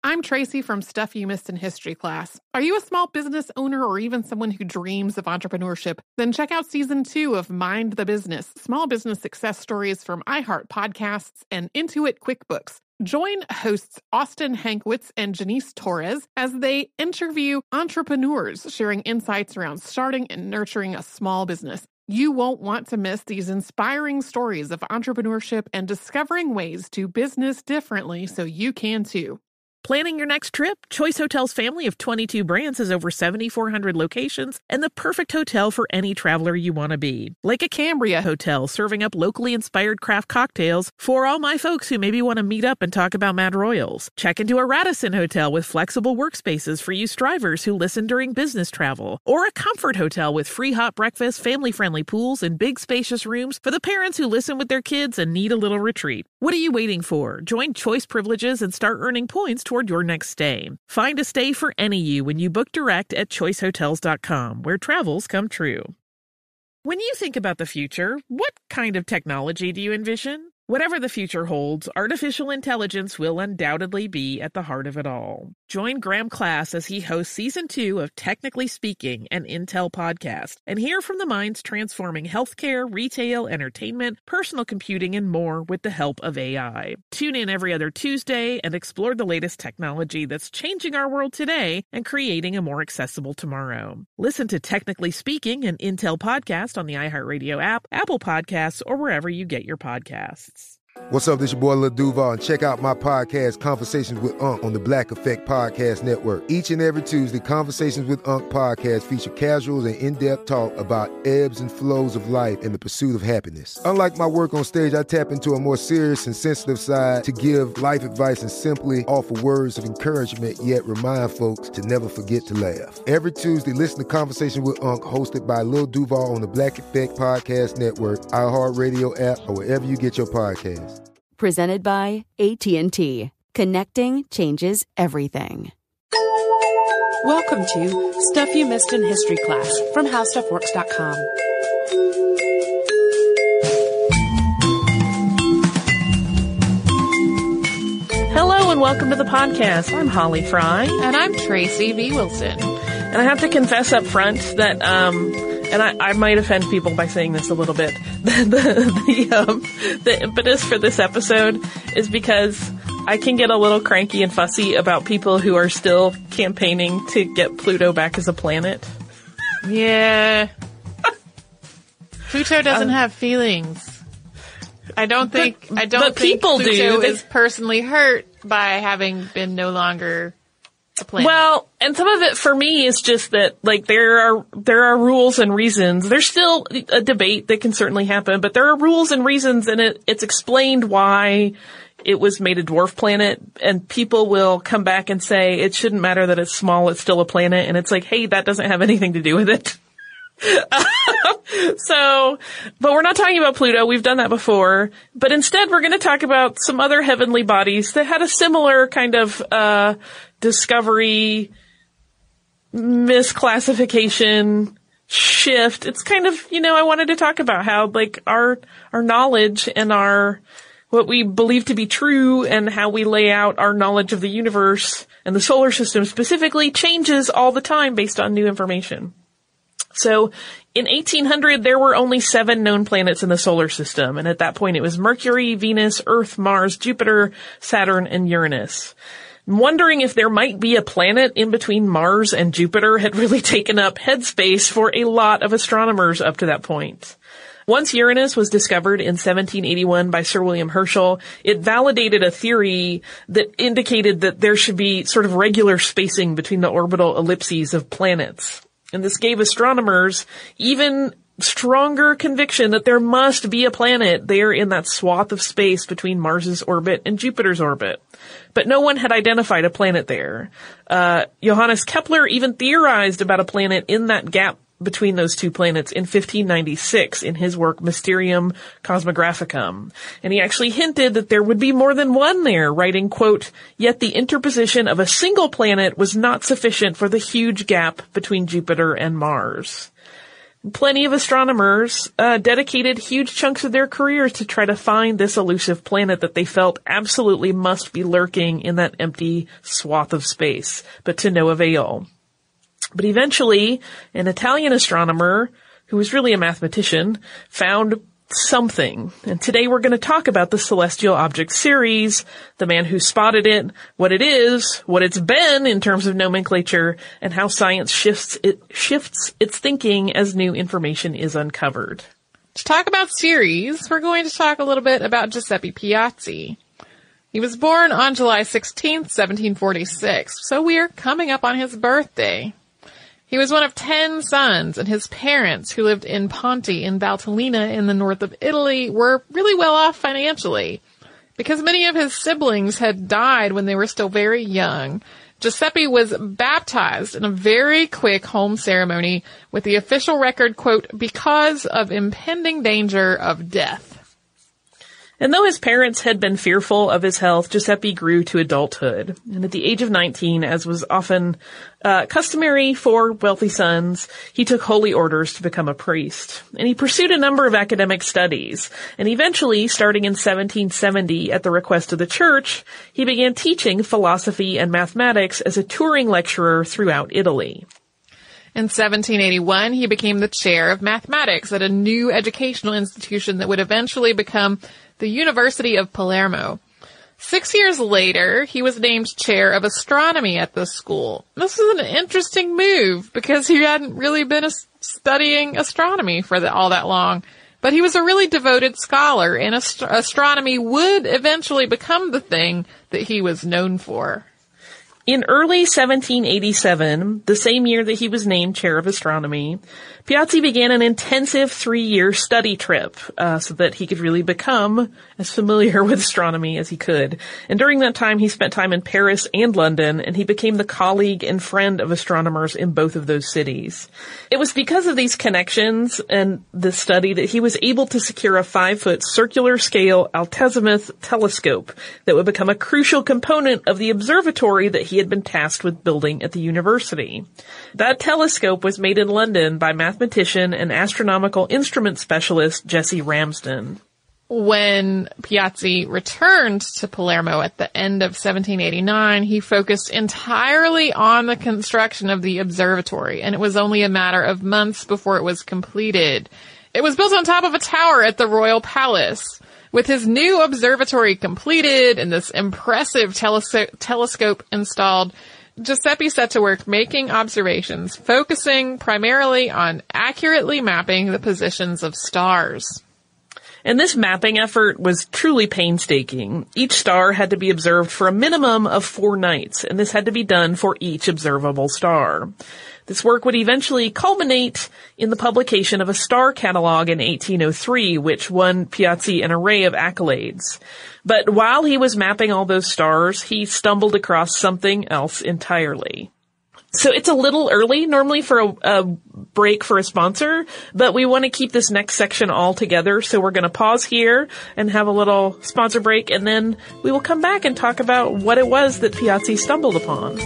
I'm Tracy from Stuff You Missed in History class. Are you a small business owner or even someone who dreams of entrepreneurship? Then check out Season 2 of Mind the Business, Small Business Success Stories from iHeart Podcasts and Intuit QuickBooks. Join hosts Austin Hankwitz and Janice Torres as they interview entrepreneurs sharing insights around starting and nurturing a small business. You won't want to miss these inspiring stories of entrepreneurship and discovering ways to business differently so you can too. Planning your next trip? Choice Hotels' family of 22 brands has over 7,400 locations and the perfect hotel for any traveler you want to be. Like a Cambria Hotel, serving up locally inspired craft cocktails for all my folks who maybe want to meet up and talk about Mad Royals. Check into a Radisson Hotel with flexible workspaces for you strivers who listen during business travel. Or a Comfort Hotel with free hot breakfast, family-friendly pools, and big spacious rooms for the parents who listen with their kids and need a little retreat. What are you waiting for? Join Choice Privileges and start earning points toward your next stay. Find a stay for any you when you book direct at choicehotels.com, where travels come true. When you think about the future, what kind of technology do you envision? Whatever the future holds, artificial intelligence will undoubtedly be at the heart of it all. Join Graham Class as he hosts Season 2 of Technically Speaking, an Intel podcast, and hear from the minds transforming healthcare, retail, entertainment, personal computing, and more with the help of AI. Tune in every other Tuesday and explore the latest technology that's changing our world today and creating a more accessible tomorrow. Listen to Technically Speaking, an Intel podcast on the iHeartRadio app, Apple Podcasts, or wherever you get your podcasts. What's up, this your boy Lil Duval, and check out my podcast, Conversations with Unc, on the Black Effect Podcast Network. Each and every Tuesday, Conversations with Unc podcast feature casuals and in-depth talk about ebbs and flows of life and the pursuit of happiness. Unlike my work on stage, I tap into a more serious and sensitive side to give life advice and simply offer words of encouragement, yet remind folks to never forget to laugh. Every Tuesday, listen to Conversations with Unc, hosted by Lil Duval on the Black Effect Podcast Network, iHeartRadio app, or wherever you get your podcasts. Presented by AT&T. Connecting changes everything. Welcome to Stuff You Missed in History class from HowStuffWorks.com. Hello and welcome to the podcast. I'm Holly Fry. And I'm Tracy V. Wilson. And I have to confess up front that, and I might offend people by saying this a little bit, the impetus for this episode is because I can get a little cranky and fussy about people who are still campaigning to get Pluto back as a planet. Yeah. Pluto doesn't have feelings. I don't think people Pluto do. is personally hurt by having been no longer a planet. Well, and some of it for me is just that, like, there are rules and reasons. There's still a debate that can certainly happen, but there are rules and reasons, and it's explained why it was made a dwarf planet, and people will come back and say it shouldn't matter that it's small, it's still a planet, and it's like, hey, that doesn't have anything to do with it. But we're not talking about Pluto. We've done that before. But instead, we're going to talk about some other heavenly bodies that had a similar kind of, discovery, misclassification, shift. It's kind of, I wanted to talk about how, like, our knowledge and what we believe to be true and how we lay out our knowledge of the universe and the solar system specifically changes all the time based on new information. So in 1800, there were only 7 known planets in the solar system. And at that point, it was Mercury, Venus, Earth, Mars, Jupiter, Saturn, and Uranus. Wondering if there might be a planet in between Mars and Jupiter had really taken up headspace for a lot of astronomers up to that point. Once Uranus was discovered in 1781 by Sir William Herschel, it validated a theory that indicated that there should be sort of regular spacing between the orbital ellipses of planets. And this gave astronomers even stronger conviction that there must be a planet there in that swath of space between Mars's orbit and Jupiter's orbit. But no one had identified a planet there. Johannes Kepler even theorized about a planet in that gap between those two planets in 1596 in his work Mysterium Cosmographicum. And he actually hinted that there would be more than one there, writing, quote, "Yet the interposition of a single planet was not sufficient for the huge gap between Jupiter and Mars." plenty of astronomers dedicated huge chunks of their careers to try to find this elusive planet that they felt absolutely must be lurking in that empty swath of space, but to no avail. But eventually, an Italian astronomer, who was really a mathematician, found something. And today we're going to talk about the Celestial Object Series, the man who spotted it, what it is, what it's been in terms of nomenclature, and how science shifts its thinking as new information is uncovered. To talk about Ceres, we're going to talk a little bit about Giuseppe Piazzi. He was born on July 16th, 1746, so we're coming up on his birthday. He was one of 10 sons, and his parents, who lived in Ponte in Valtellina in the north of Italy, were really well off financially. Because many of his siblings had died when they were still very young, Giuseppe was baptized in a very quick home ceremony with the official record, quote, because of impending danger of death. And though his parents had been fearful of his health, Giuseppe grew to adulthood. And at the age of 19, as was often customary for wealthy sons, he took holy orders to become a priest. And he pursued a number of academic studies. And eventually, starting in 1770 at the request of the church, he began teaching philosophy and mathematics as a touring lecturer throughout Italy. In 1781, he became the chair of mathematics at a new educational institution that would eventually become the University of Palermo. 6 years later, he was named chair of astronomy at the school. This was an interesting move because he hadn't really been studying astronomy for all that long. But he was a really devoted scholar, and astronomy would eventually become the thing that he was known for. In early 1787, the same year that he was named chair of astronomy, Piazzi began an intensive 3-year study trip so that he could really become as familiar with astronomy as he could. And during that time, he spent time in Paris and London, and he became the colleague and friend of astronomers in both of those cities. It was because of these connections and the study that he was able to secure a 5-foot circular scale altazimuth telescope that would become a crucial component of the observatory that he had been tasked with building at the university. That telescope was made in London by mathematician and astronomical instrument specialist Jesse Ramsden. When Piazzi returned to Palermo at the end of 1789, he focused entirely on the construction of the observatory, and it was only a matter of months before it was completed. It was built on top of a tower at the Royal Palace. With his new observatory completed and this impressive telescope installed, Giuseppe set to work making observations, focusing primarily on accurately mapping the positions of stars. And this mapping effort was truly painstaking. Each star had to be observed for a minimum of 4 nights, and this had to be done for each observable star. This work would eventually culminate in the publication of a star catalog in 1803, which won Piazzi an array of accolades. But while he was mapping all those stars, he stumbled across something else entirely. So it's a little early normally for a break for a sponsor, but we want to keep this next section all together. So we're going to pause here and have a little sponsor break, and then we will come back and talk about what it was that Piazzi stumbled upon.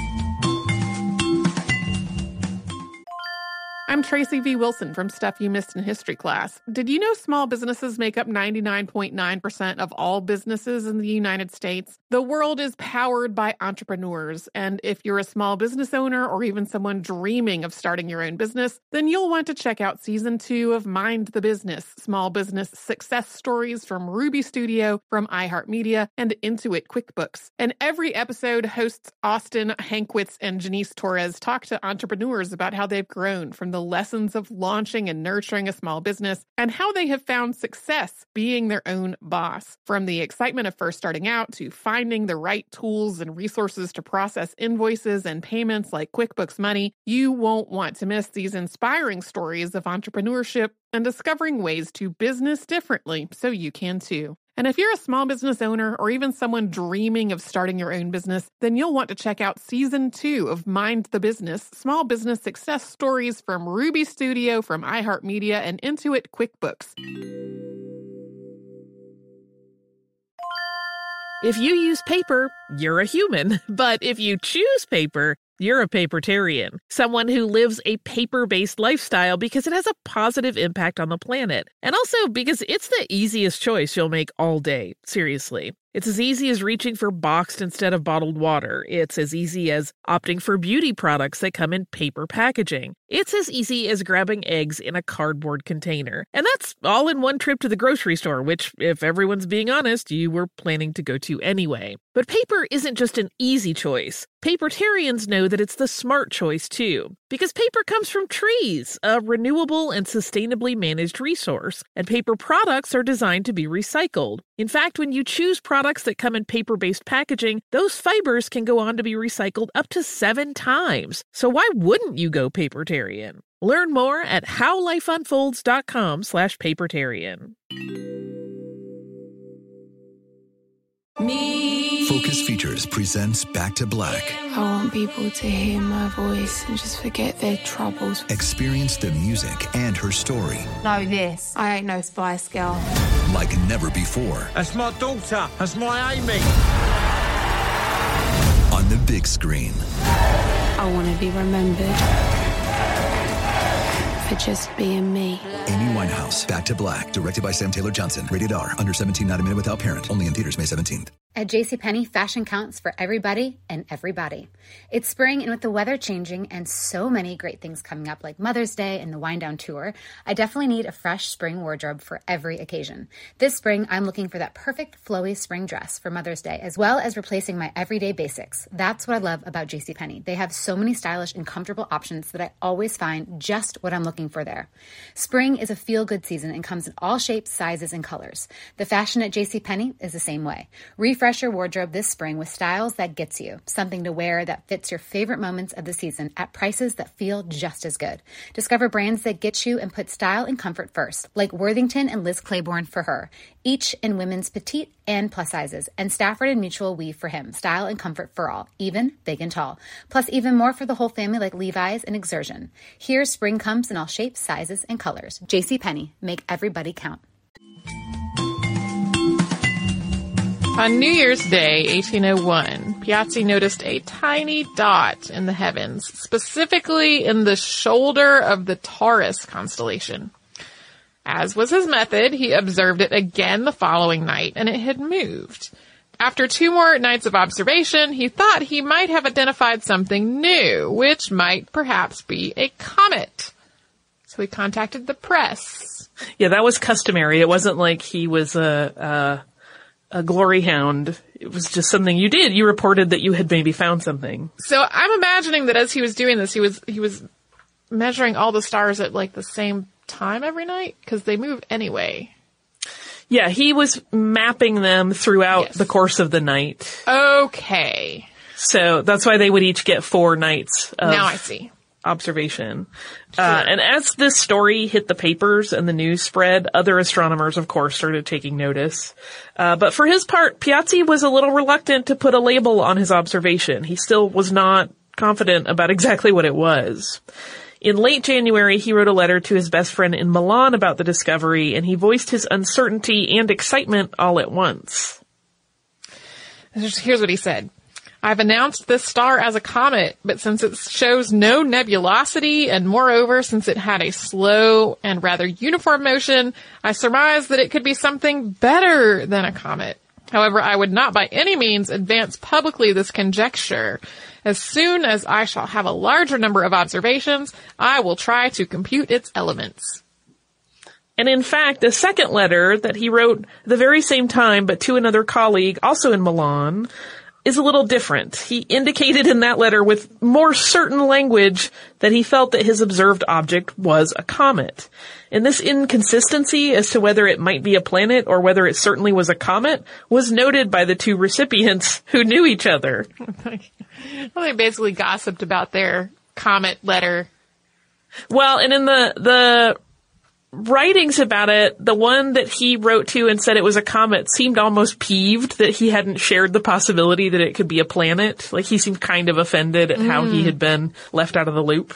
I'm Tracy V. Wilson from Stuff You Missed in History Class. Did you know small businesses make up 99.9% of all businesses in the United States? The world is powered by entrepreneurs, and if you're a small business owner or even someone dreaming of starting your own business, then you'll want to check out Season 2 of Mind the Business, Small Business Success Stories from Ruby Studio, from iHeartMedia, and Intuit QuickBooks. And every episode, hosts Austin Hankwitz and Janice Torres talk to entrepreneurs about how they've grown from the lessons of launching and nurturing a small business and how they have found success being their own boss. From the excitement of first starting out to finding the right tools and resources to process invoices and payments like QuickBooks Money, you won't want to miss these inspiring stories of entrepreneurship and discovering ways to business differently so you can too. And if you're a small business owner or even someone dreaming of starting your own business, then you'll want to check out Season 2 of Mind the Business, Small Business Success Stories from Ruby Studio, from iHeartMedia, and Intuit QuickBooks. If you use paper, you're a human. But if you choose paper, You're a papertarian, someone who lives a paper-based lifestyle because it has a positive impact on the planet. And also because it's the easiest choice you'll make all day, seriously. It's as easy as reaching for boxed instead of bottled water. It's as easy as opting for beauty products that come in paper packaging. It's as easy as grabbing eggs in a cardboard container. And that's all in one trip to the grocery store, which, if everyone's being honest, you were planning to go to anyway. But paper isn't just an easy choice. Papertarians know that it's the smart choice, too. Because paper comes from trees, a renewable and sustainably managed resource. And paper products are designed to be recycled. In fact, when you choose products that come in paper-based packaging, those fibers can go on to be recycled up to 7 times. So why wouldn't you go papertarian? Learn more at howlifeunfolds.com/papertarian. Focus Features presents Back to Black. I want people to hear my voice and just forget their troubles. Experience the music and her story. Know this, I ain't no Spice Girl. Like never before. That's my daughter. That's my Amy. On the big screen. I want to be remembered for just being me. Amy Winehouse, Back to Black, directed by Sam Taylor Johnson. Rated R, under 17, not a minute without parent. Only in theaters May 17th. At JCPenney, fashion counts for everybody and everybody. It's spring, and with the weather changing and so many great things coming up like Mother's Day and the Wind Down Tour, I definitely need a fresh spring wardrobe for every occasion. This spring, I'm looking for that perfect flowy spring dress for Mother's Day, as well as replacing my everyday basics. That's what I love about JCPenney. They have so many stylish and comfortable options that I always find just what I'm looking for there. Spring is a feel-good season and comes in all shapes, sizes, and colors. The fashion at JCPenney is the same way. Refresh your wardrobe this spring with styles that gets you, something to wear that fits your favorite moments of the season at prices that feel just as good. Discover brands that get you and put style and comfort first, like Worthington and Liz Claiborne for her, each in women's petite and plus sizes, and Stafford and Mutual weave for him, style and comfort for all, even big and tall. Plus even more for the whole family like Levi's and Exertion. Here, spring comes in all shapes, sizes, and colors. JCPenney, make everybody count. On New Year's Day, 1801, Piazzi noticed a tiny dot in the heavens, specifically in the shoulder of the Taurus constellation. As was his method, he observed it again the following night, and it had moved. After 2 more nights of observation, he thought he might have identified something new, which might perhaps be a comet. So he contacted the press. Yeah, that was customary. It wasn't like he was a glory hound. It was just something you did. You reported that you had maybe found something. So I'm imagining that as he was doing this, he was measuring all the stars at like the same time every night, because they move anyway. Yeah, he was mapping them throughout the course of the night. Okay. So that's why they would each get 4 nights of now I see. observation. And as this story hit the papers and the news spread, other astronomers, of course, started taking notice. But for his part, Piazzi was a little reluctant to put a label on his observation. He still was not confident about exactly what it was. In late January, he wrote a letter to his best friend in Milan about the discovery, and he voiced his uncertainty and excitement all at once. Here's what he said. I've announced this star as a comet, but since it shows no nebulosity, and moreover, since it had a slow and rather uniform motion, I surmise that it could be something better than a comet. However, I would not by any means advance publicly this conjecture. As soon as I shall have a larger number of observations, I will try to compute its elements. And in fact, a second letter that he wrote the very same time, but to another colleague, also in Milan, is a little different. He indicated in that letter with more certain language that he felt that his observed object was a comet. And this inconsistency as to whether it might be a planet or whether it certainly was a comet was noted by the 2 recipients who knew each other. Well, they basically gossiped about their comet letter. Well, and in the writings about it, the one that he wrote to and said it was a comet seemed almost peeved that he hadn't shared the possibility that it could be a planet. Like, he seemed kind of offended at how he had been left out of the loop.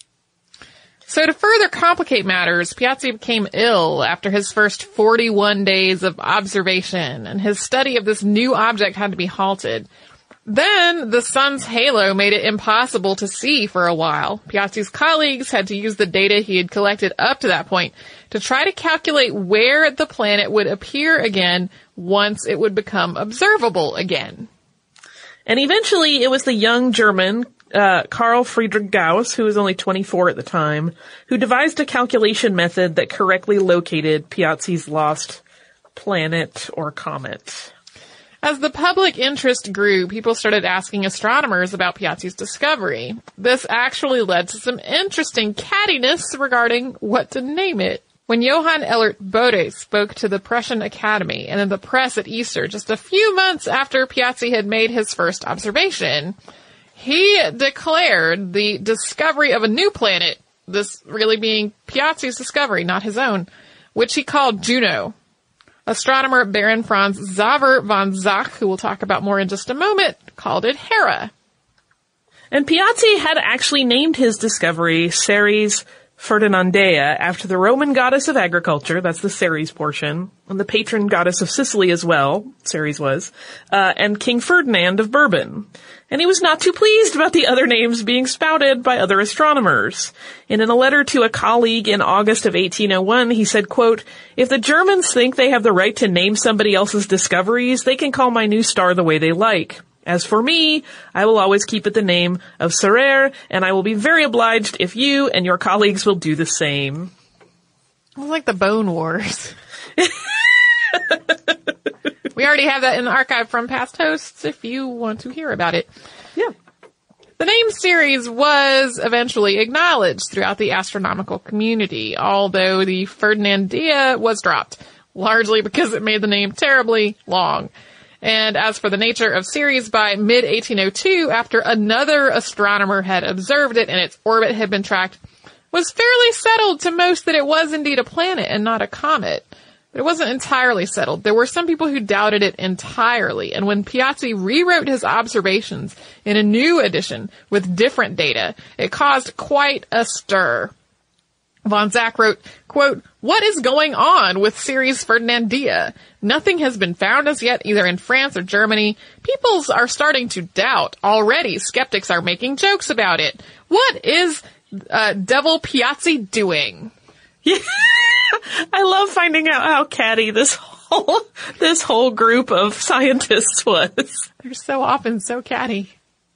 So to further complicate matters, Piazzi became ill after his first 41 days of observation, and his study of this new object had to be halted. Then the sun's halo made it impossible to see for a while. Piazzi's colleagues had to use the data he had collected up to that point to try to calculate where the planet would appear again once it would become observable again. And eventually it was the young German, Carl Friedrich Gauss, who was only 24 at the time, who devised a calculation method that correctly located Piazzi's lost planet or comet. As the public interest grew, people started asking astronomers about Piazzi's discovery. This actually led to some interesting cattiness regarding what to name it. When Johann Elert Bode spoke to the Prussian Academy and in the press at Easter just a few months after Piazzi had made his first observation, he declared the discovery of a new planet, this really being Piazzi's discovery, not his own, which he called Juno. Astronomer Baron Franz Xaver von Zach, who we'll talk about more in just a moment, called it Hera. And Piazzi had actually named his discovery Ceres Ferdinandea after the Roman goddess of agriculture, that's the Ceres portion, and the patron goddess of Sicily as well, Ceres was, and King Ferdinand of Bourbon. And he was not too pleased about the other names being spouted by other astronomers. And in a letter to a colleague in August of 1801, he said, quote, "If the Germans think they have the right to name somebody else's discoveries, they can call my new star the way they like. As for me, I will always keep it the name of Ceres, and I will be very obliged if you and your colleagues will do the same." It was like the Bone Wars. We already have that in the archive from past hosts if you want to hear about it. Yeah. The name Ceres was eventually acknowledged throughout the astronomical community, although the Ferdinandea was dropped, largely because it made the name terribly long. And as for the nature of Ceres, by mid-1802, after another astronomer had observed it and its orbit had been tracked, was fairly settled to most that it was indeed a planet and not a comet. But it wasn't entirely settled. There were some people who doubted it entirely, and when Piazzi rewrote his observations in a new edition with different data, it caused quite a stir. Von Zach wrote, quote, "What is going on with Ceres Ferdinandea? Nothing has been found as yet, either in France or Germany. Peoples are starting to doubt. Already, skeptics are making jokes about it. What is Devil Piazzi doing?" Yeah. I love finding out how catty this whole group of scientists was. They're so often so catty.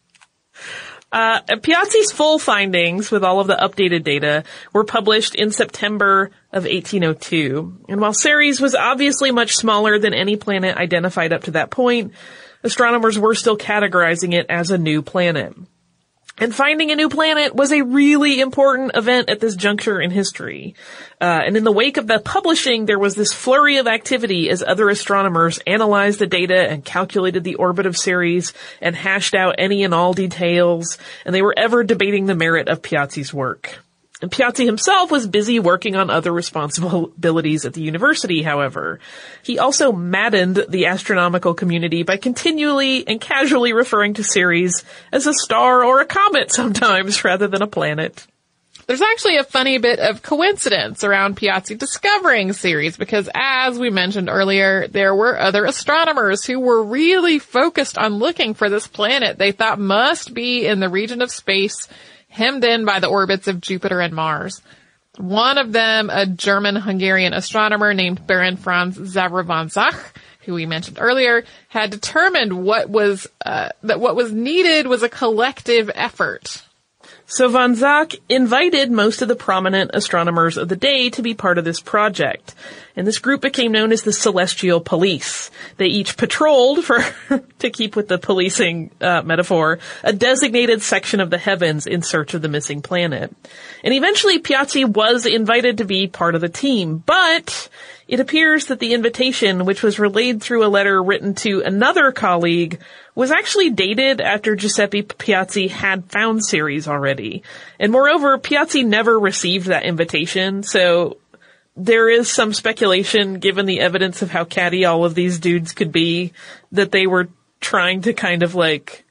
Piazzi's full findings with all of the updated data were published in September of 1802. And while Ceres was obviously much smaller than any planet identified up to that point, astronomers were still categorizing it as a new planet. And finding a new planet was a really important event at this juncture in history. And in the wake of the publishing, there was this flurry of activity as other astronomers analyzed the data and calculated the orbit of Ceres and hashed out any and all details, and they were ever debating the merit of Piazzi's work. And Piazzi himself was busy working on other responsibilities at the university, however. He also maddened the astronomical community by continually and casually referring to Ceres as a star or a comet sometimes rather than a planet. There's actually a funny bit of coincidence around Piazzi discovering Ceres because, as we mentioned earlier, there were other astronomers who were really focused on looking for this planet they thought must be in the region of space hemmed in by the orbits of Jupiter and Mars. One of them, a German-Hungarian astronomer named Baron Franz Xaver von Zach, who we mentioned earlier, had determined that what was needed was a collective effort. So von Zach invited most of the prominent astronomers of the day to be part of this project. And this group became known as the Celestial Police. They each patrolled, to keep with the policing metaphor, a designated section of the heavens in search of the missing planet. And eventually Piazzi was invited to be part of the team, but it appears that the invitation, which was relayed through a letter written to another colleague, was actually dated after Giuseppe Piazzi had found Ceres already. And moreover, Piazzi never received that invitation, so there is some speculation, given the evidence of how catty all of these dudes could be, that they were trying to kind of like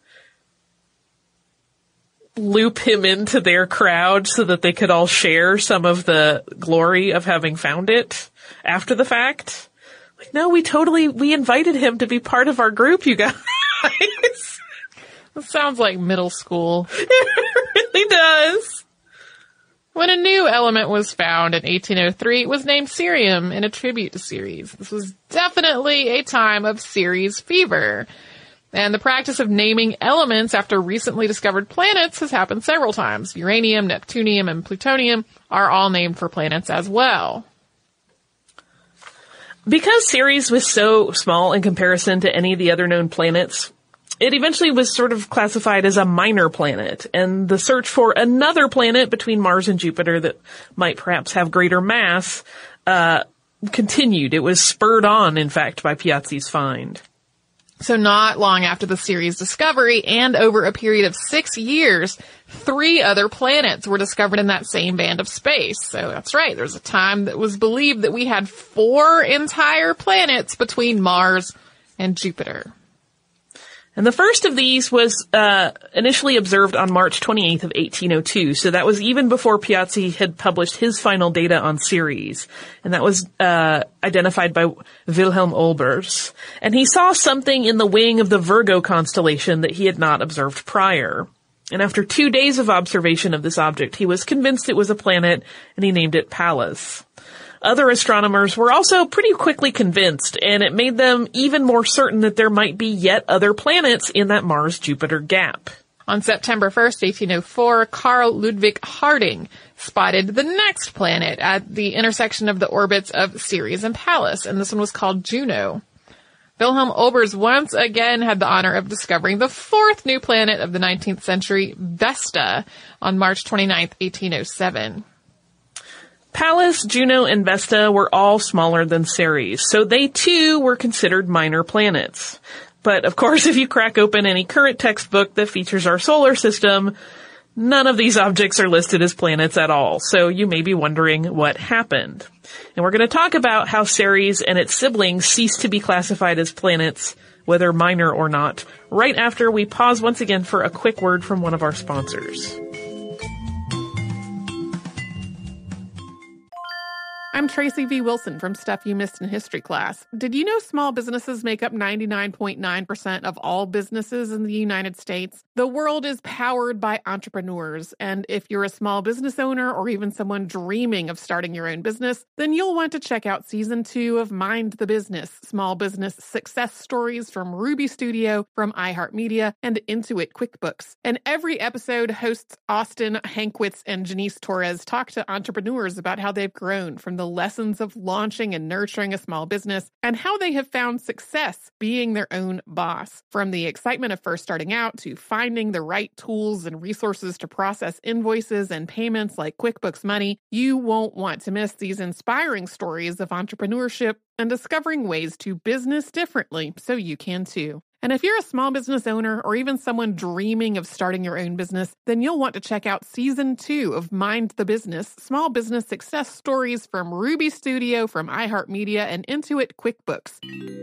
loop him into their crowd so that they could all share some of the glory of having found it after the fact. Like, no, we invited him to be part of our group, you guys. It sounds like middle school. It really does. When a new element was found in 1803, it was named cerium in a tribute to Ceres. This was definitely a time of Ceres fever. And the practice of naming elements after recently discovered planets has happened several times. Uranium, Neptunium, and plutonium are all named for planets as well. Because Ceres was so small in comparison to any of the other known planets, it eventually was sort of classified as a minor planet, and the search for another planet between Mars and Jupiter that might perhaps have greater mass continued. It was spurred on, in fact, by Piazzi's find. So not long after the Ceres discovery, and over a period of 6 years, 3 other planets were discovered in that same band of space. So that's right, there was a time that was believed that we had 4 entire planets between Mars and Jupiter. And the first of these was initially observed on March 28th of 1802. So that was even before Piazzi had published his final data on Ceres. And that was identified by Wilhelm Olbers. And he saw something in the wing of the Virgo constellation that he had not observed prior. And after 2 days of observation of this object, he was convinced it was a planet, and he named it Pallas. Other astronomers were also pretty quickly convinced, and it made them even more certain that there might be yet other planets in that Mars-Jupiter gap. On September 1st, 1804, Carl Ludwig Harding spotted the next planet at the intersection of the orbits of Ceres and Pallas, and this one was called Juno. Wilhelm Olbers once again had the honor of discovering the 4th new planet of the 19th century, Vesta, on March 29th, 1807. Pallas, Juno, and Vesta were all smaller than Ceres, so they too were considered minor planets. But of course, if you crack open any current textbook that features our solar system, none of these objects are listed as planets at all, so you may be wondering what happened. And we're going to talk about how Ceres and its siblings ceased to be classified as planets, whether minor or not, right after we pause once again for a quick word from one of our sponsors. I'm Tracy V. Wilson from Stuff You Missed in History Class. Did you know small businesses make up 99.9% of all businesses in the United States? The world is powered by entrepreneurs, and if you're a small business owner or even someone dreaming of starting your own business, then you'll want to check out Season 2 of Mind the Business, Small Business Success Stories from Ruby Studio, from iHeartMedia, and Intuit QuickBooks. And every episode, hosts Austin Hankwitz and Janice Torres talk to entrepreneurs about how they've grown from the lessons of launching and nurturing a small business and how they have found success being their own boss. From the excitement of first starting out to finding the right tools and resources to process invoices and payments like QuickBooks Money, you won't want to miss these inspiring stories of entrepreneurship and discovering ways to business differently so you can too. And if you're a small business owner or even someone dreaming of starting your own business, then you'll want to check out Season 2 of Mind the Business, Small Business Success Stories from Ruby Studio, from iHeartMedia, and Intuit QuickBooks.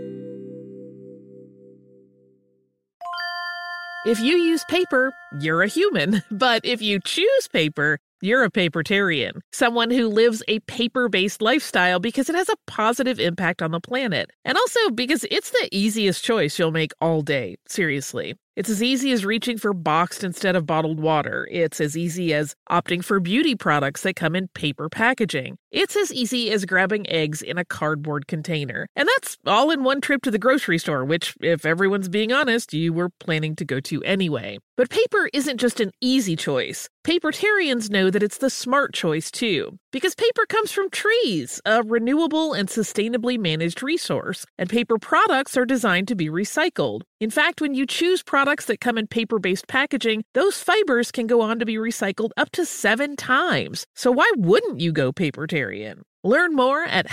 If you use paper, you're a human. But if you choose paper, you're a papertarian, someone who lives a paper-based lifestyle because it has a positive impact on the planet. And also because it's the easiest choice you'll make all day. Seriously. It's as easy as reaching for boxed instead of bottled water. It's as easy as opting for beauty products that come in paper packaging. It's as easy as grabbing eggs in a cardboard container. And that's all in one trip to the grocery store, which, if everyone's being honest, you were planning to go to anyway. But paper isn't just an easy choice. Papertarians know that it's the smart choice, too. Because paper comes from trees, a renewable and sustainably managed resource. And paper products are designed to be recycled. In fact, when you choose products that come in paper-based packaging, those fibers can go on to be recycled up to 7 times. So why wouldn't you go papertarian? Learn more at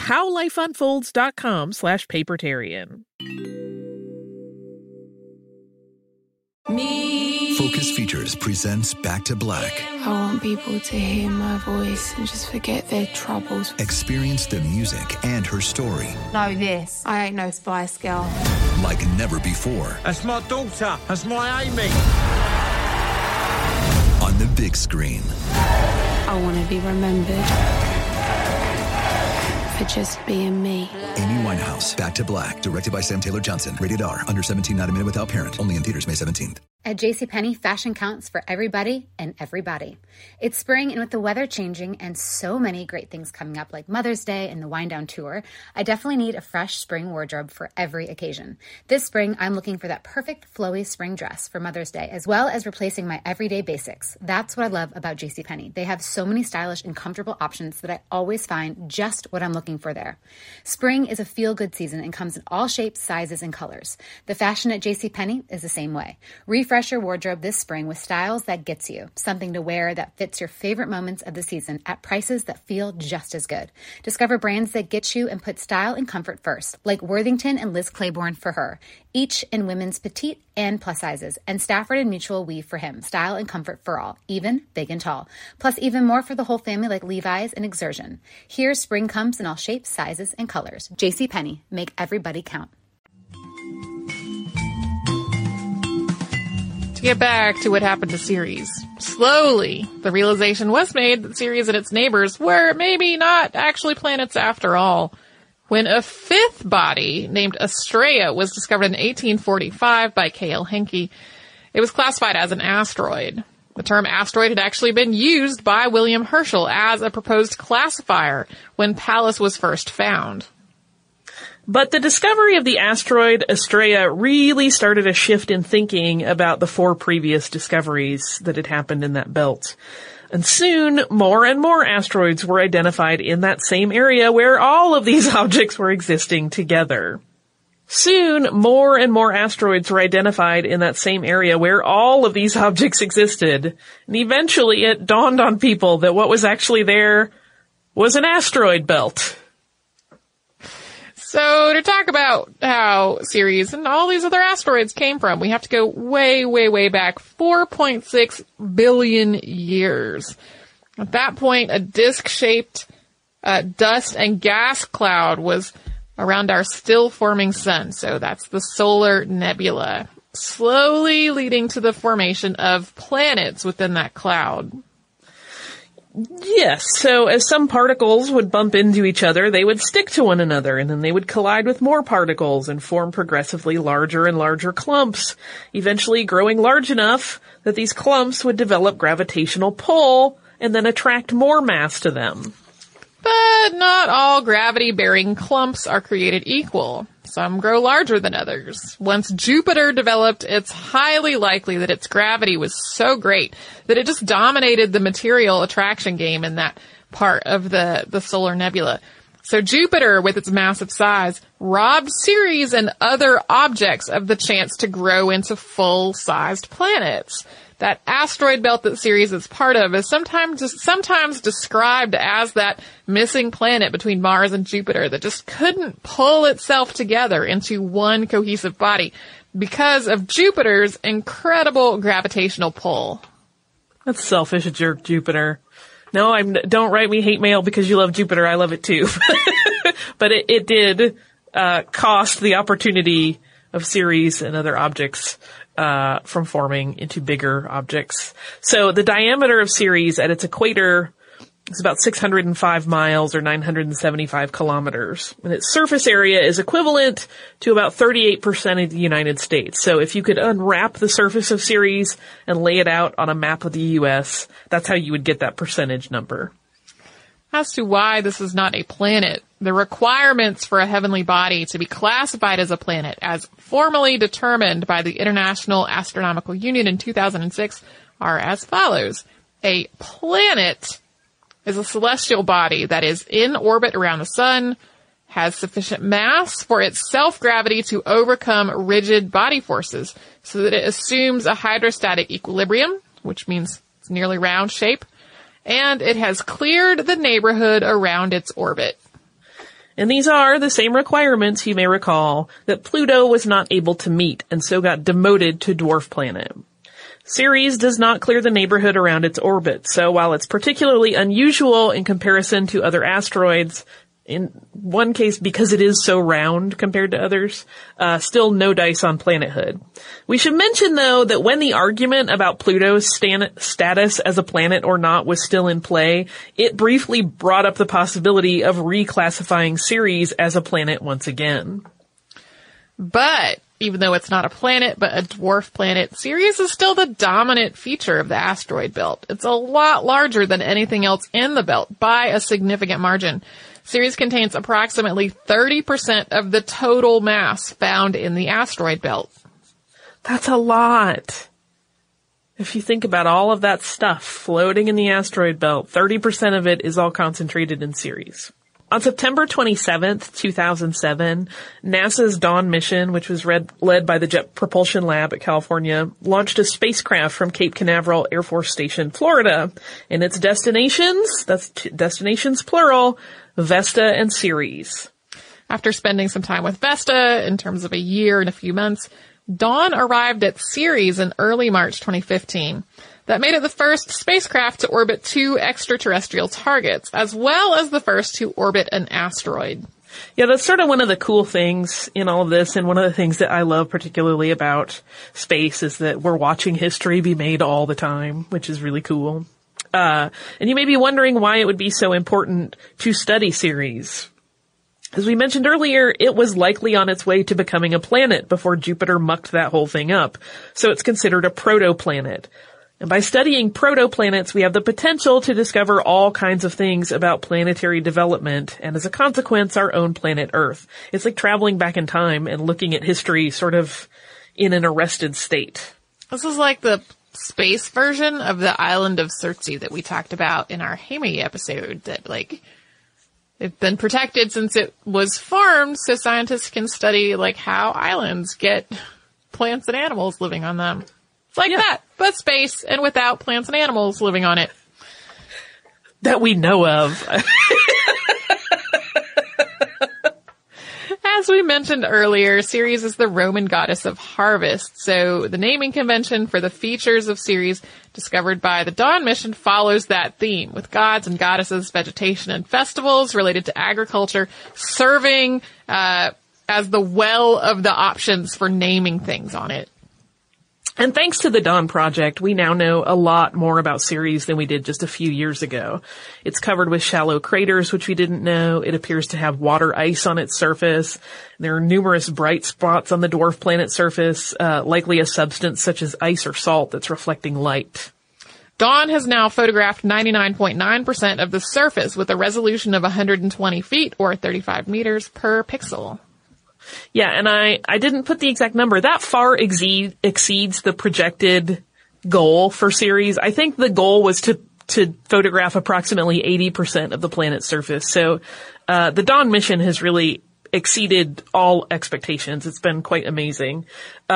howlifeunfolds.com/papertarian. Focus Features presents Back to Black. I want people to hear my voice and just forget their troubles. Experience the music and her story. Know this, I ain't no Spice Girl. Like never before. That's my daughter. That's my Amy. On the big screen. I want to be remembered for just being me. Amy Winehouse, Back to Black, directed by Sam Taylor Johnson. Rated R, under 17, not a minute without parent. Only in theaters May 17th. At JCPenney, fashion counts for everybody and everybody. It's spring, and with the weather changing and so many great things coming up like Mother's Day and the Wind Down Tour, I definitely need a fresh spring wardrobe for every occasion. This spring, I'm looking for that perfect flowy spring dress for Mother's Day, as well as replacing my everyday basics. That's what I love about JCPenney. They have so many stylish and comfortable options that I always find just what I'm looking for there. Spring is a feel-good season and comes in all shapes, sizes, and colors. The fashion at JCPenney is the same way. Refresh your wardrobe this spring with styles that gets you, something to wear that fits your favorite moments of the season at prices that feel just as good. Discover brands that get you and put style and comfort first, like Worthington and Liz Claiborne for her, each in women's petite and plus sizes, and Stafford and Mutual Weave for him, style and comfort for all, even big and tall. Plus even more for the whole family like Levi's and Exertion. Here, spring comes in all shapes, sizes, and colors. JCPenney, make everybody count. To get back to what happened to Ceres, slowly the realization was made that Ceres and its neighbors were maybe not actually planets after all. When a fifth body named Astrea was discovered in 1845 by K.L. Henke, it was classified as an asteroid. The term asteroid had actually been used by William Herschel as a proposed classifier when Pallas was first found. But the discovery of the asteroid Astrea really started a shift in thinking about the 4 previous discoveries that had happened in that belt. And soon, more and more asteroids were identified in that same area where all of these objects were existing together. Soon, more and more asteroids were identified in that same area where all of these objects existed. And eventually it dawned on people that what was actually there was an asteroid belt. So to talk about how Ceres and all these other asteroids came from, we have to go way, way, way back, 4.6 billion years. At that point, a disc-shaped dust and gas cloud was around our still-forming sun. So that's the solar nebula, slowly leading to the formation of planets within that cloud. Yes, so as some particles would bump into each other, they would stick to one another, and then they would collide with more particles and form progressively larger and larger clumps, eventually growing large enough that these clumps would develop gravitational pull and then attract more mass to them. But not all gravity-bearing clumps are created equal. Some grow larger than others. Once Jupiter developed, it's highly likely that its gravity was so great that it just dominated the material attraction game in that part of the solar nebula. So Jupiter, with its massive size, robbed Ceres and other objects of the chance to grow into full-sized planets. That asteroid belt that Ceres is part of is sometimes described as that missing planet between Mars and Jupiter that just couldn't pull itself together into one cohesive body because of Jupiter's incredible gravitational pull. That's selfish, jerk Jupiter. No, don't write me hate mail because you love Jupiter. I love it too. But it did cost the opportunity of Ceres and other objects from forming into bigger objects. So the diameter of Ceres at its equator is about 605 miles or 975 kilometers. And its surface area is equivalent to about 38% of the United States. So if you could unwrap the surface of Ceres and lay it out on a map of the U.S., that's how you would get that percentage number. As to why this is not a planet, the requirements for a heavenly body to be classified as a planet, as formally determined by the International Astronomical Union in 2006, are as follows. A planet is a celestial body that is in orbit around the sun, has sufficient mass for its self-gravity to overcome rigid body forces, so that it assumes a hydrostatic equilibrium, which means it's nearly round shape, and it has cleared the neighborhood around its orbit. And these are the same requirements, you may recall, that Pluto was not able to meet and so got demoted to dwarf planet. Ceres does not clear the neighborhood around its orbit, so while it's particularly unusual in comparison to other asteroids, in one case because it is so round compared to others, still no dice on planethood. We should mention, though, that when the argument about Pluto's status as a planet or not was still in play, it briefly brought up the possibility of reclassifying Ceres as a planet once again. But even though it's not a planet, but a dwarf planet, Ceres is still the dominant feature of the asteroid belt. It's a lot larger than anything else in the belt by a significant margin. Ceres contains approximately 30% of the total mass found in the asteroid belt. That's a lot. If you think about all of that stuff floating in the asteroid belt, 30% of it is all concentrated in Ceres. On September 27th, 2007, NASA's Dawn mission, which was led by the Jet Propulsion Lab at California, launched a spacecraft from Cape Canaveral Air Force Station, Florida. And its destinations, that's destinations plural, Vesta and Ceres. After spending some time with Vesta, in terms of a year and a few months, Dawn arrived at Ceres in early March 2015. That made it the first spacecraft to orbit 2 extraterrestrial targets, as well as the first to orbit an asteroid. Yeah, that's sort of one of the cool things in all of this, and one of the things that I love particularly about space is that we're watching history be made all the time, which is really cool. And you may be wondering why it would be so important to study Ceres. As we mentioned earlier, it was likely on its way to becoming a planet before Jupiter mucked that whole thing up, so it's considered a protoplanet. And by studying protoplanets, we have the potential to discover all kinds of things about planetary development, and as a consequence, our own planet Earth. It's like traveling back in time and looking at history sort of in an arrested state. This is like the space version of the island of Surtsey that we talked about in our Hemi episode, that like, it's been protected since it was farmed so scientists can study like how islands get plants and animals living on them. Like that, but space and without plants and animals living on it. That we know of. As we mentioned earlier, Ceres is the Roman goddess of harvest, so the naming convention for the features of Ceres discovered by the Dawn mission follows that theme, with gods and goddesses, vegetation, and festivals related to agriculture serving as the well of the options for naming things on it. And thanks to the Dawn Project, we now know a lot more about Ceres than we did just a few years ago. It's covered with shallow craters, which we didn't know. It appears to have water ice on its surface. There are numerous bright spots on the dwarf planet surface, likely a substance such as ice or salt that's reflecting light. Dawn has now photographed 99.9% of the surface with a resolution of 120 feet or 35 meters per pixel. Yeah, and I didn't put the exact number. That far exceeds the projected goal for Ceres. I think the goal was to photograph approximately 80% of the planet's surface. So, the Dawn mission has really exceeded all expectations. It's been quite amazing.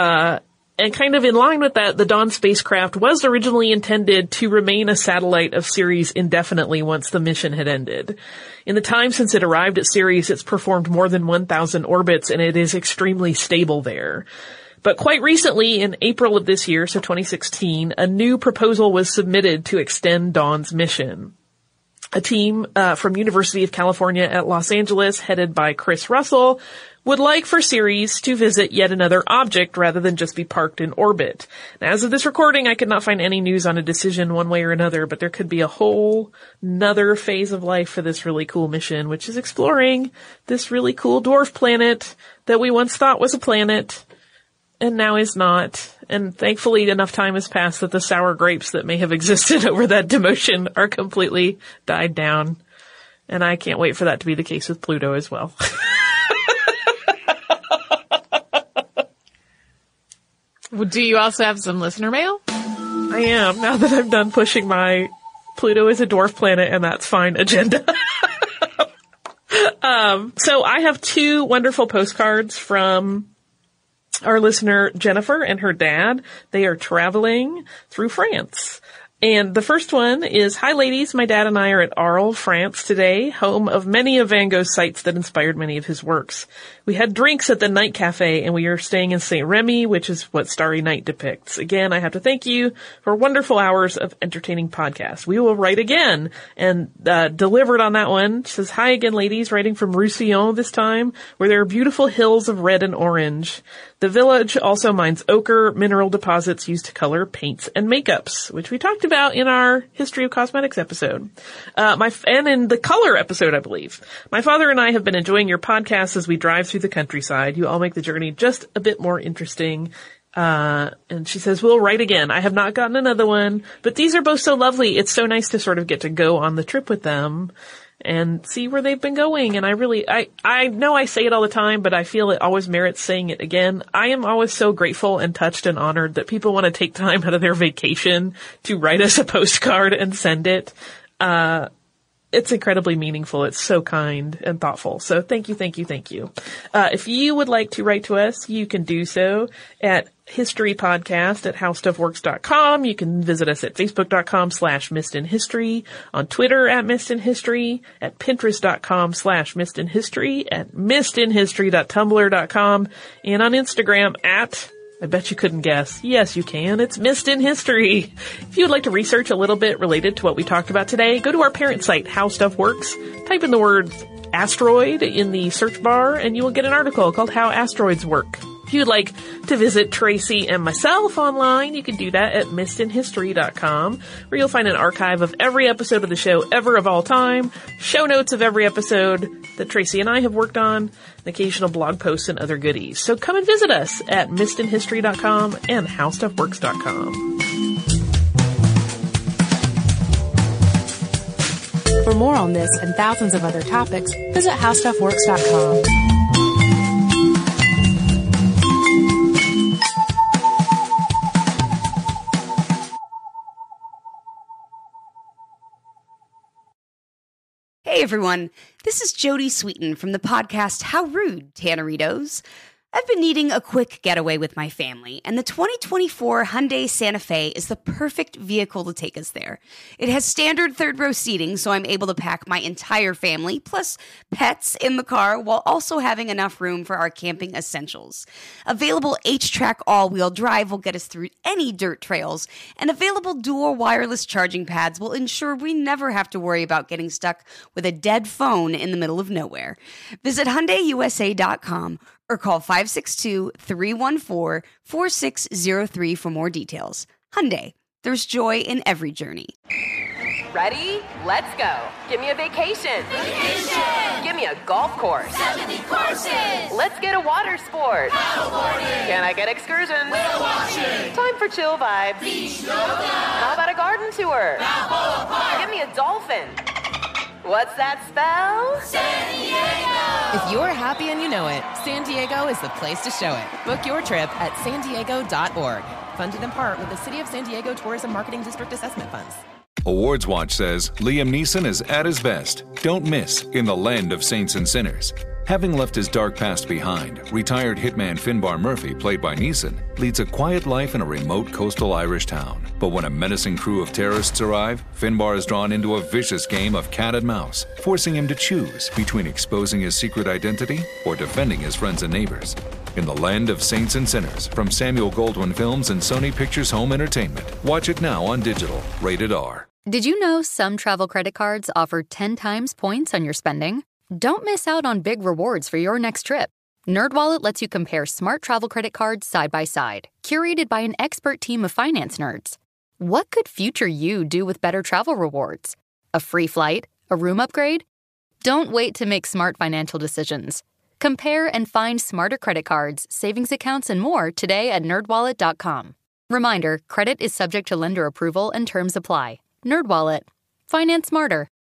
And kind of in line with that, the Dawn spacecraft was originally intended to remain a satellite of Ceres indefinitely once the mission had ended. In the time since it arrived at Ceres, it's performed more than 1,000 orbits, and it is extremely stable there. But quite recently, in April of this year, so 2016, a new proposal was submitted to extend Dawn's mission. A team from University of California at Los Angeles, headed by Chris Russell, would like for Ceres to visit yet another object rather than just be parked in orbit. Now, as of this recording, I could not find any news on a decision one way or another, but there could be a whole nother phase of life for this really cool mission, which is exploring this really cool dwarf planet that we once thought was a planet and now is not. And thankfully enough time has passed that the sour grapes that may have existed over that demotion are completely died down. And I can't wait for that to be the case with Pluto as well. Do you also have some listener mail? I am, now that I'm done pushing my Pluto is a dwarf planet and that's fine agenda. So I have 2 wonderful postcards from our listener Jennifer and her dad. They are traveling through France. And the first one is, "Hi ladies, my dad and I are at Arles, France today, home of many of Van Gogh's sites that inspired many of his works. We had drinks at the Night Cafe and we are staying in Saint Remy, which is what Starry Night depicts. Again, I have to thank you for wonderful hours of entertaining podcasts. We will write again." And delivered on that one. She says, "Hi again ladies, writing from Roussillon this time, where there are beautiful hills of red and orange. The village also mines ochre, mineral deposits used to color paints and makeups, which we talked about in our History of Cosmetics episode. And in the color episode, I believe. My father and I have been enjoying your podcast as we drive through the countryside. You all make the journey just a bit more interesting. And she says, we'll write again. I have not gotten another one, but these are both so lovely. It's so nice to sort of get to go on the trip with them and see where they've been going. And I know I say it all the time, but I feel it always merits saying it again. I am always so grateful and touched and honored that people want to take time out of their vacation to write us a postcard and send it. It's incredibly meaningful. It's so kind and thoughtful. So thank you, thank you, thank you. If you would like to write to us, you can do so at historypodcast@howstuffworks.com. You can visit us at facebook.com/missedinhistory, on Twitter at missedinhistory, at pinterest.com/missedinhistory, at missedinhistory.tumblr.com, and on Instagram at, I bet you couldn't guess. Yes, you can. It's Missed in History. If you would like to research a little bit related to what we talked about today, go to our parent site, How Stuff Works. Type in the word asteroid in the search bar, and you will get an article called How Asteroids Work. If you'd like to visit Tracy and myself online, you can do that at missedinhistory.com, where you'll find an archive of every episode of the show ever of all time, show notes of every episode that Tracy and I have worked on, and occasional blog posts and other goodies. So come and visit us at missedinhistory.com and howstuffworks.com. For more on this and thousands of other topics, visit howstuffworks.com. Hey everyone, this is Jody Sweeten from the podcast How Rude, Tanneritos. I've been needing a quick getaway with my family, and the 2024 Hyundai Santa Fe is the perfect vehicle to take us there. It has standard third-row seating, so I'm able to pack my entire family, plus pets, in the car, while also having enough room for our camping essentials. Available H-Track all-wheel drive will get us through any dirt trails, and available dual wireless charging pads will ensure we never have to worry about getting stuck with a dead phone in the middle of nowhere. Visit HyundaiUSA.com or call 562-314-4603 for more details. Hyundai, there's joy in every journey. Ready? Let's go. Give me a vacation. Vacation. Give me a golf course. 70 courses. Let's get a water sport. Paddleboarding. Can I get excursions? Whale watching. Time for chill vibes. Beach yoga. How about a garden tour? Balboa Park. Give me a dolphin. What's that spell? San Diego! If you're happy and you know it, San Diego is the place to show it. Book your trip at sandiego.org. Funded in part with the City of San Diego Tourism Marketing District Assessment Funds. Awards Watch says Liam Neeson is at his best. Don't miss In the Land of Saints and Sinners. Having left his dark past behind, retired hitman Finbar Murphy, played by Neeson, leads a quiet life in a remote coastal Irish town. But when a menacing crew of terrorists arrive, Finbar is drawn into a vicious game of cat and mouse, forcing him to choose between exposing his secret identity or defending his friends and neighbors. In the Land of Saints and Sinners, from Samuel Goldwyn Films and Sony Pictures Home Entertainment. Watch it now on digital. Rated R. Did you know some travel credit cards offer 10 times points on your spending? Don't miss out on big rewards for your next trip. NerdWallet lets you compare smart travel credit cards side by side, curated by an expert team of finance nerds. What could future you do with better travel rewards? A free flight? A room upgrade? Don't wait to make smart financial decisions. Compare and find smarter credit cards, savings accounts, and more today at nerdwallet.com. Reminder, credit is subject to lender approval and terms apply. NerdWallet. Finance smarter.